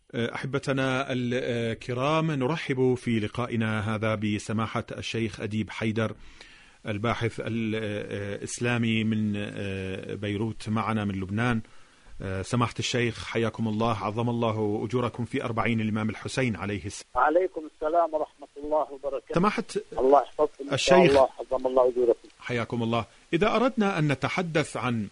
أحبتنا الكرام، نرحب في لقائنا هذا بسماحة الشيخ أديب حيدر، الباحث الإسلامي من بيروت معنا من لبنان. سماحة الشيخ حياكم الله، عظم الله أجوركم في 40 الإمام الحسين عليه السلام. عليكم السلام ورحمة الله وبركاته. سماحة الله يحفظكم الشيخ، الله عظم الله أجوركم. حياكم الله. إذا أردنا أن نتحدث عن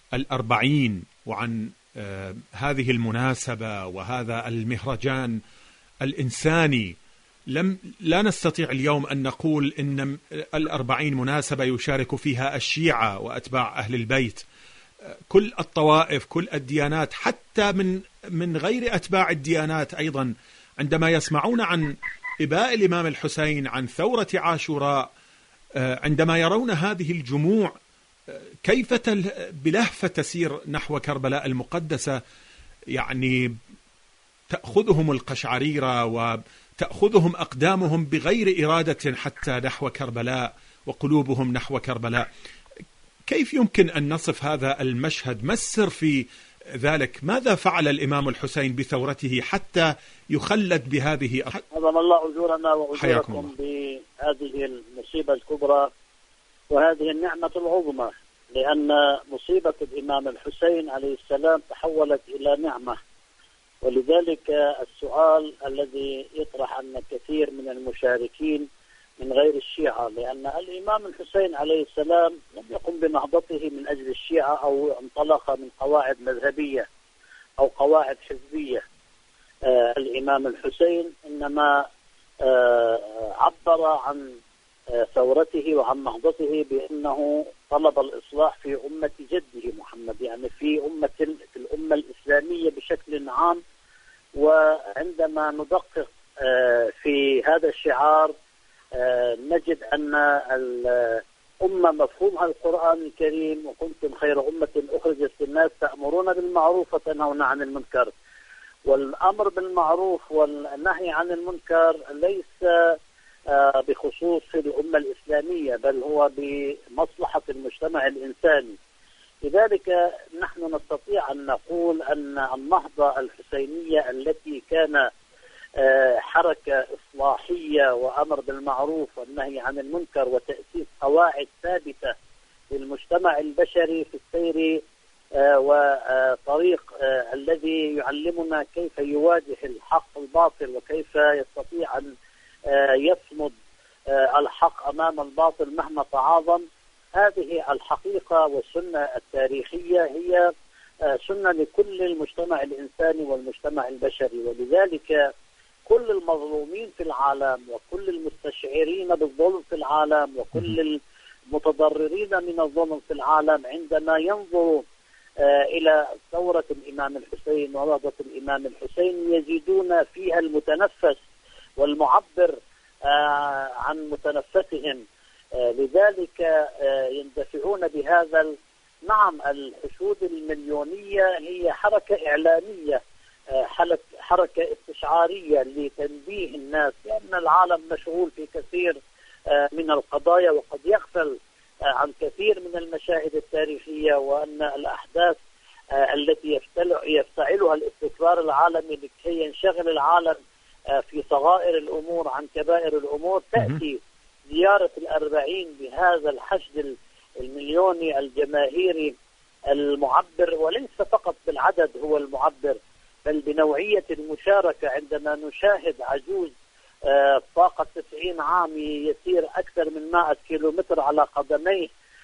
40 وعن هذه المناسبة وهذا المهرجان الإنساني، لا نستطيع اليوم أن نقول إن 40 مناسبة يشارك فيها الشيعة وأتباع أهل البيت، كل الطوائف، كل الديانات، حتى من غير أتباع الديانات أيضا، عندما يسمعون عن إباء الإمام الحسين، عن ثورة عاشوراء، عندما يرون هذه الجموع كيف بلهفة تسير نحو كربلاء المقدسة، يعني تأخذهم القشعريرة وتأخذهم أقدامهم بغير إرادة حتى نحو كربلاء وقلوبهم نحو كربلاء. كيف يمكن أن نصف هذا المشهد؟ ما السر في ذلك؟ ماذا فعل الإمام الحسين بثورته حتى يخلد بهذه؟ عظم الله أجورنا وأجوركم بهذه المصيبة الكبرى وهذه النعمة العظمى، لأن مصيبة الإمام الحسين عليه السلام تحولت إلى نعمة. ولذلك السؤال الذي يطرح عن كثير من المشاركين من غير الشيعة، لأن الإمام الحسين عليه السلام لم يقم بنهضته من أجل الشيعة أو انطلق من قواعد مذهبية أو قواعد حزبية. الإمام الحسين إنما عبر عن ثورته وعن نهضته بأنه طلب الإصلاح في أمة جده محمد، يعني في الأمة الإسلامية بشكل عام. وعندما ندقق في هذا الشعار نجد أن الأمة مفهومها القرآن الكريم: وكنتم خير أمة أخرجت للناس تأمرون بالمعروف وتنهون عن المنكر. والأمر بالمعروف والنهي عن المنكر ليس بخصوص الأمة الإسلامية، بل هو بمصلحة المجتمع الإنساني. لذلك نحن نستطيع أن نقول أن النهضة الحسينية التي كان حركة إصلاحية وأمر بالمعروف والنهي عن المنكر وتأسيس قواعد ثابتة للمجتمع البشري في السير وطريق الذي يعلمنا كيف يواجه الحق الباطل وكيف يستطيع أن يصمد الحق أمام الباطل مهما تعاظم. هذه الحقيقة والسنة التاريخية هي سنة لكل المجتمع الإنساني والمجتمع البشري. ولذلك كل المظلومين في العالم وكل المستشعرين بالظلم في العالم وكل المتضررين من الظلم في العالم عندما ينظروا إلى ثورة الإمام الحسين ونهضة الإمام الحسين يجدون فيها المتنفس والمعبر عن متنفسهم. لذلك يندفعون بهذا. نعم، الحشود المليونية هي حركة إعلامية، حركة استشعارية لتنبيه الناس، لأن العالم مشغول في كثير من القضايا وقد يغفل عن كثير من المشاهد التاريخية، وأن الأحداث التي يفتعلها الاستكبار العالمي لكي ينشغل العالم في صغائر الأمور عن كبائر الأمور. تأتي زيارة 40 بهذا الحشد المليوني الجماهيري المعبر، وليس فقط بالعدد هو المعبر بل بنوعية المشاركة. عندما نشاهد عجوز طاقة 90 عام يسير أكثر من 100 كيلومتر على قدميه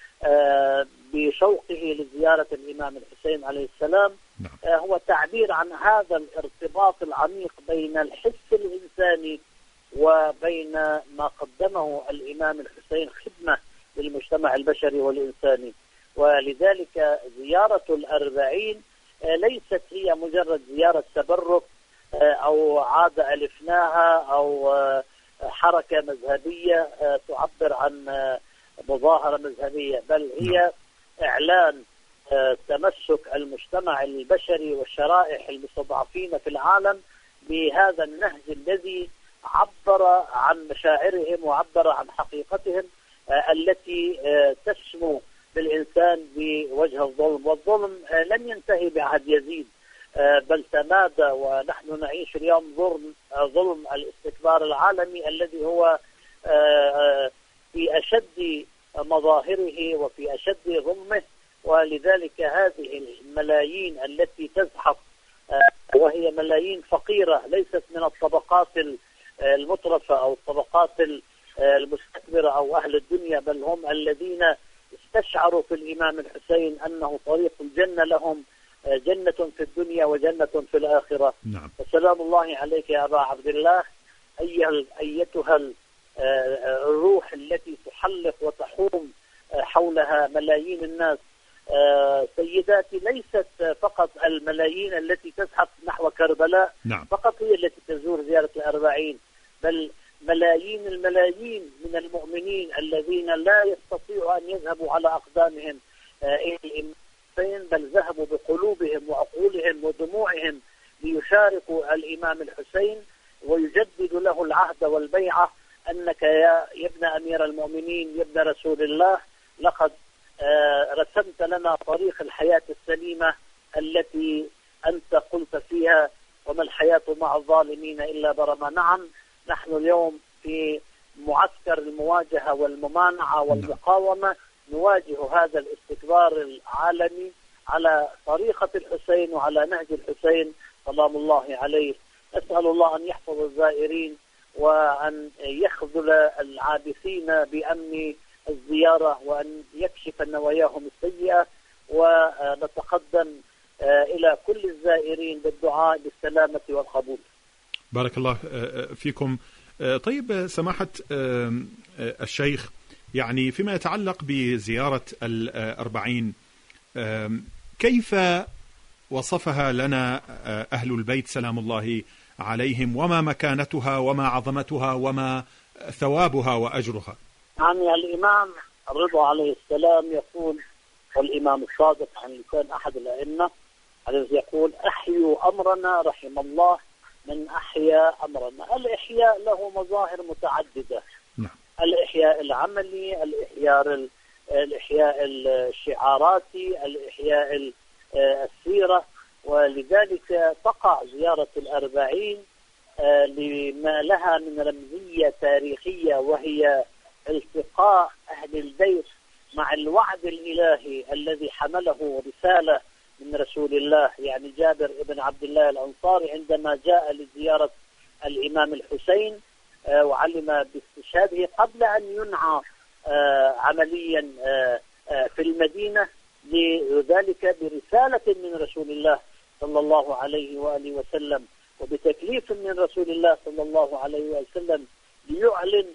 بشوقه لزيارة الإمام الحسين عليه السلام، هو تعبير عن هذا الارتباط العميق بين الحس الإنساني وبين ما قدمه الإمام الحسين خدمة للمجتمع البشري والإنساني. ولذلك زيارة 40 ليست هي مجرد زيارة تبرك أو عادة ألفناها أو حركة مذهبية تعبر عن مظاهرة مذهبية، بل هي إعلان تمسك المجتمع البشري والشرائح المستضعفين في العالم بهذا النهج الذي عبر عن مشاعرهم وعبر عن حقيقتهم التي تسمو بالإنسان بوجه الظلم. والظلم لم ينتهي بعهد يزيد، بل تمادى، ونحن نعيش اليوم ظلم الاستكبار العالمي الذي هو في أشد مظاهره وفي أشد ظلمه. ولذلك هذه الملايين التي تزحف، وهي ملايين فقيرة ليست من الطبقات المترفة أو الطبقات المستكبرة أو أهل الدنيا، بل هم الذين استشعروا في الإمام الحسين أنه طريق الجنة لهم، جنة في الدنيا وجنة في الآخرة. نعم. فسلام الله عليك يا أبا عبد الله، أيتها الروح التي تحلق وتحوم حولها ملايين الناس. سيداتي، ليست فقط الملايين التي تزحف نحو كربلاء نعم. فقط هي التي تزور زيارة الأربعين، بل ملايين الملايين من المؤمنين الذين لا يستطيعوا أن يذهبوا على أقدامهم إلى الإمام الحسين، بل ذهبوا بقلوبهم وعقولهم ودموعهم ليشاركوا الإمام الحسين ويجددوا له العهد والبيعة، أنك يا ابن أمير المؤمنين، يا ابن رسول الله، لقد رسمت لنا طريق الحياة السليمة التي أنت قلت فيها وما الحياة مع الظالمين إلا برما. نعم، نحن اليوم في معسكر المواجهة والممانعة والمقاومة، نواجه هذا الاستكبار العالمي على طريقة الحسين وعلى نهج الحسين سلام الله عليه. أسأل الله أن يحفظ الزائرين وأن يخذل العابثين بأمن الزيارة وأن يكشف نواياهم السيئة، ونتقدم إلى كل الزائرين بالدعاء بالسلامة والقبول. بارك الله فيكم. طيب سماحة الشيخ، يعني فيما يتعلق بزيارة الأربعين، كيف وصفها لنا أهل البيت سلام الله عليهم، وما مكانتها وما عظمتها وما ثوابها وأجرها؟ يعني الإمام الرضا عليه السلام يقول، والإمام الصادق عن لسان أحد الأئمة الذي يقول: أحيوا أمرنا رحم الله من أحيا أمرنا. الإحياء له مظاهر متعددة. نعم. الإحياء العملي، الإحياء الشعاراتي، الإحياء السيرة. ولذلك تقع زيارة الأربعين لما لها من رمزية تاريخية، وهي التقاء أهل البيت مع الوعد الإلهي الذي حمله رسالة من رسول الله. يعني جابر بن عبد الله الأنصاري عندما جاء لزيارة الإمام الحسين وعلم باستشهاده قبل أن ينعى عمليا في المدينة، لذلك برسالة من رسول الله صلى الله عليه وآله وسلم وبتكليف من رسول الله صلى الله عليه وسلم ليعلن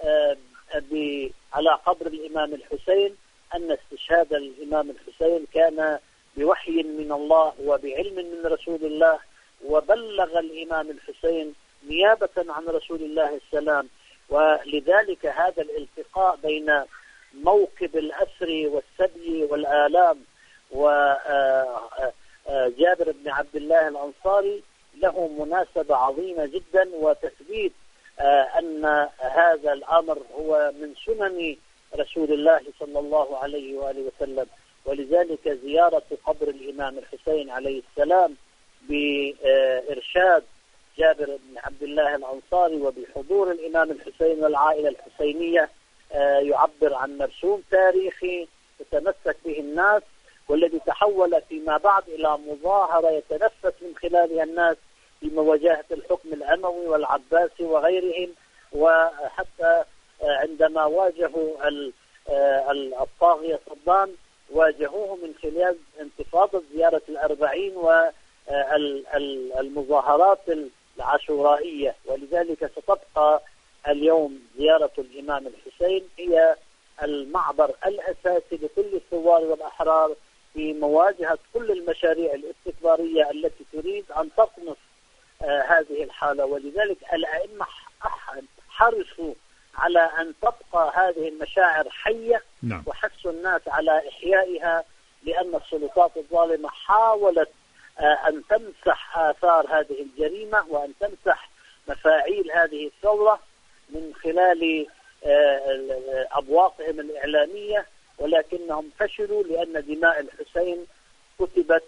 على قبر الإمام الحسين أن استشهاد الإمام الحسين كان بوحي من الله وبعلم من رسول الله، وبلغ الإمام الحسين نيابة عن رسول الله السلام. ولذلك هذا الالتقاء بين موكب الأسر والسبي والآلام وجابر بن عبد الله الأنصاري له مناسبة عظيمة جدا، وتثبيت أن هذا الأمر هو من سنن رسول الله صلى الله عليه وآله وسلم. ولذلك زيارة قبر الإمام الحسين عليه السلام بإرشاد جابر بن عبد الله الأنصاري وبحضور الإمام الحسين والعائلة الحسينية يعبر عن مرسوم تاريخي يتمسك به الناس، والذي تحول فيما بعد إلى مظاهرة يتنفس من خلالها الناس في مواجهة الحكم الأموي والعباسي وغيرهم. وحتى عندما واجهوا الطاغية صدام واجهوه من خلال انتفاضة زيارة الأربعين والمظاهرات العاشورائية. ولذلك ستبقى اليوم زيارة الإمام الحسين هي المعبر الأساسي لكل الثوار والأحرار في مواجهة كل المشاريع الاستكبارية التي تريد أن تطمس هذه الحالة. ولذلك الأئمة حرصوا على أن تبقى هذه المشاعر حية. نعم. وحثوا الناس على إحيائها، لأن السلطات الظالمة حاولت أن تمسح آثار هذه الجريمة وأن تمسح مفاعيل هذه الثورة من خلال أبواقهم الإعلامية، ولكنهم فشلوا، لأن دماء الحسين كتبت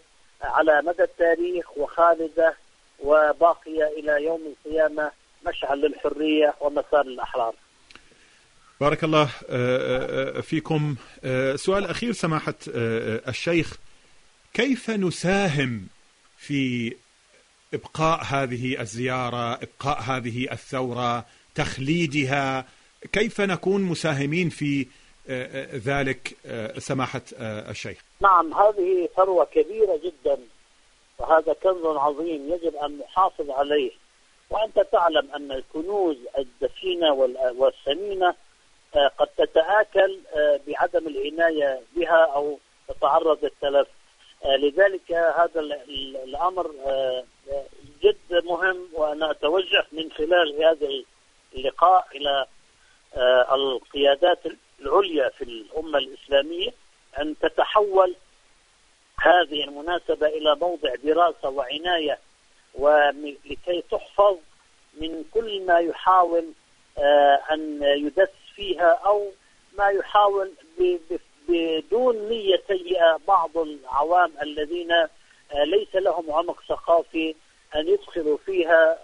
على مدى التاريخ وخالدة وباقية إلى يوم القيامة، مشعل للحرية ومسار للأحرار. بارك الله فيكم. سؤال أخير سماحة الشيخ، كيف نساهم في إبقاء هذه الزيارة، إبقاء هذه الثورة، تخليدها؟ كيف نكون مساهمين في ذلك سماحة الشيخ؟ نعم، هذه ثروة كبيرة جدا وهذا كنز عظيم يجب أن نحافظ عليه. وأنت تعلم أن الكنوز الدفينة والثمينة قد تتآكل بعدم العناية بها أو تتعرض للتلف. لذلك هذا الأمر جد مهم، وأنا أتوجه من خلال هذا اللقاء إلى القيادات العليا في الأمة الإسلامية أن تتحول هذه المناسبة إلى موضع دراسة وعناية، ولكي تحفظ من كل ما يحاول أن يدس فيها أو ما يحاول بدون نية سيئة بعض العوام الذين ليس لهم عمق ثقافي أن يدخلوا فيها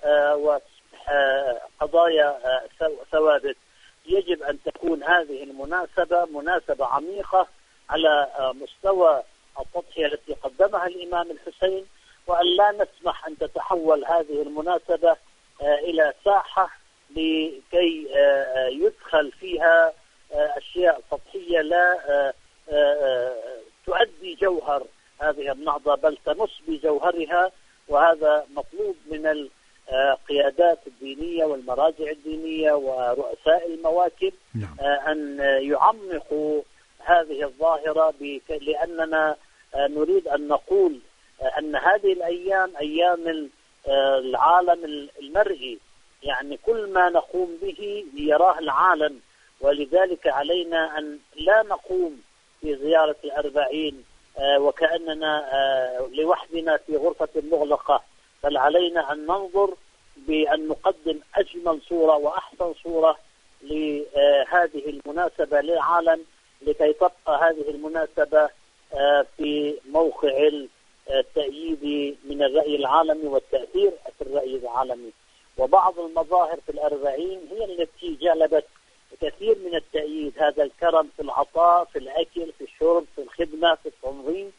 قضايا ثوابت. يجب أن تكون هذه المناسبة مناسبة عميقة على مستوى التضحية التي قدمها الإمام الحسين، وأن لا نسمح أن تتحول هذه المناسبة إلى ساحة لكي يدخل فيها أشياء سطحية لا تؤدي جوهر هذه النهضة بل تمس بجوهرها. وهذا مطلوب من القيادات الدينية والمراجع الدينية ورؤساء المواكب أن يعمقوا هذه الظاهرة، لأننا نريد أن نقول أن هذه الأيام أيام العالم المرئي، يعني كل ما نقوم به يراه العالم، ولذلك علينا أن لا نقوم في زيارة الأربعين وكأننا لوحدنا في غرفة مغلقة، بل علينا أن ننظر بأن نقدم أجمل صورة وأحسن صورة لهذه المناسبة للعالم، لكي تبقى هذه المناسبة في موقع التأييد من الرأي العالمي والتأثير في الرأي العالمي. وبعض المظاهر في الأربعين هي التي جلبت كثير من التأييد، هذا الكرم في العطاء، في الأكل، في الشرب، في الخدمة، في التنظيم،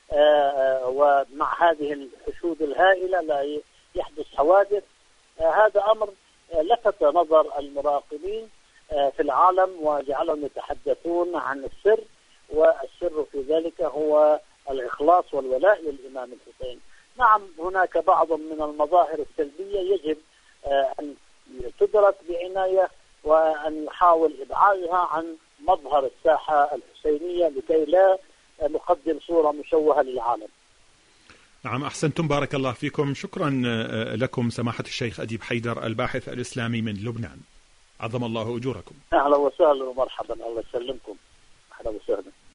ومع هذه الحشود الهائلة لا يحدث حوادث. هذا أمر لفت نظر المراقبين في العالم وجعلهم يتحدثون عن السر، والسر في ذلك هو الإخلاص والولاء للإمام الحسين. نعم، هناك بعض من المظاهر السلبية يجب أن تدرك بعناية وأن يحاول إبعادها عن مظهر الساحة الحسينية لكي لا نقدم صورة مشوهة للعالم. نعم، أحسنتم، بارك الله فيكم. شكرا لكم سماحة الشيخ أديب حيدر الباحث الإسلامي من لبنان، عظم الله أجوركم. أهلا وسهلا ومرحبا، الله يسلمكم، أهلا وسهلا.